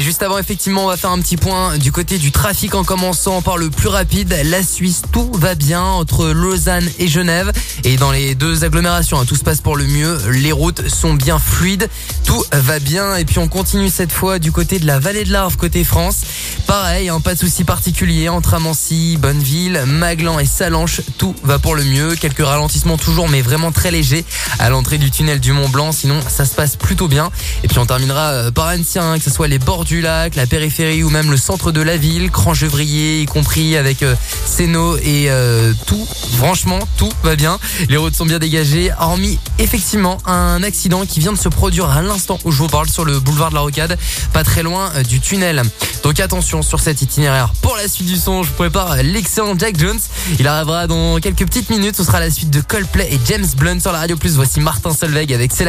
juste avant, effectivement, on va faire un petit point du côté du trafic en commençant par le plus rapide, la Suisse. Tout va bien entre Lausanne et Genève. Et dans les deux agglomérations, tout se passe pour le mieux. Les routes sont bien fluides. Tout va bien. Et puis on continue cette fois du côté de la vallée de l'Arve, côté France. Pareil, pas de souci particulier entre Amancy, Bonneville, Maglan et Salanches. Tout va pour le mieux. Quelques ralentissements toujours, mais vraiment très légers à l'entrée du tunnel du Mont Blanc. Sinon, ça se passe plutôt bien. Et puis on terminera par Annecy, que ce soit les bords du lac, la périphérie ou même le centre de la ville, Crangevrier y compris avec Sénaux et tout. Franchement, tout va bien. Les routes sont bien dégagées, hormis effectivement un accident qui vient de se produire à l'instant où je vous parle sur le boulevard de la Rocade, pas très loin du tunnel. Donc attention sur cet itinéraire. Pour la suite du son, je vous prépare l'excellent Jack Jones. Il arrivera dans quelques petites minutes. Ce sera la suite de Coldplay et James Blunt sur la Radio Plus. Voici Martin Solveig avec